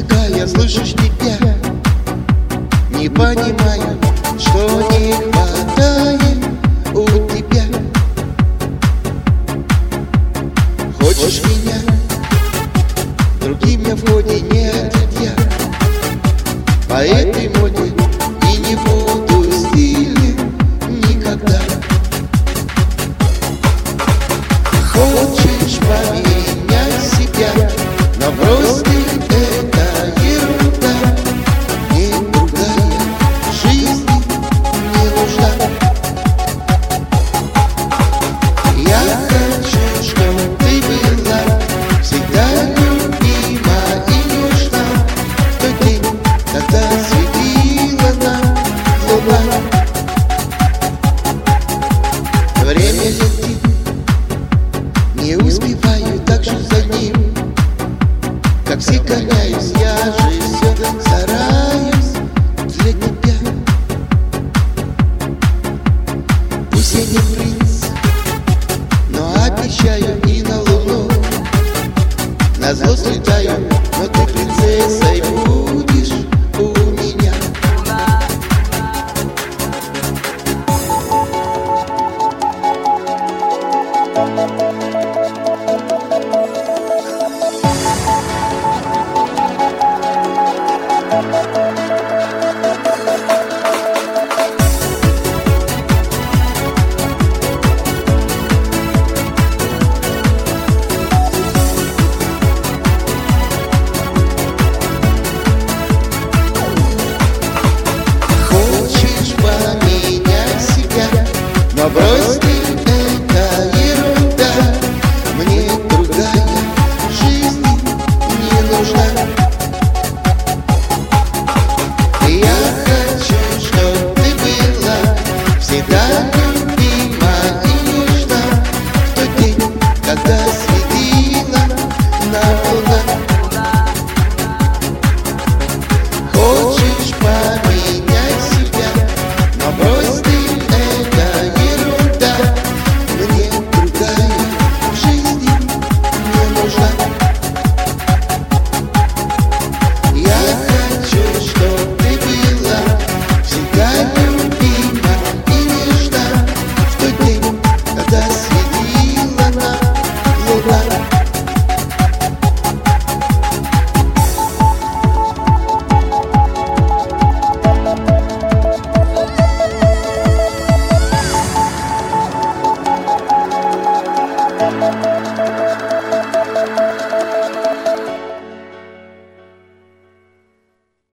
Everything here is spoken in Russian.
я слышишь тебя, не понимаю, что не хватает у тебя. Хочешь меня, другим я в ходе не ответя. По этой моде и не буду стильным никогда. Хочешь поменять себя, но брось ты, это ерунда. Мне другая жизнь не нужна. Я хочу, чтобы ты была всегда любима и нужна. В тот день, когда светила нам луна. Время летит, не успеваю, так же за ним. Как все гоняюсь, я же все стараюсь для тебя. Пусть я не принц, но обещаю и на луну. Назло слетаю, но ты принцессой будешь у меня. Хочешь поменять себя, но брось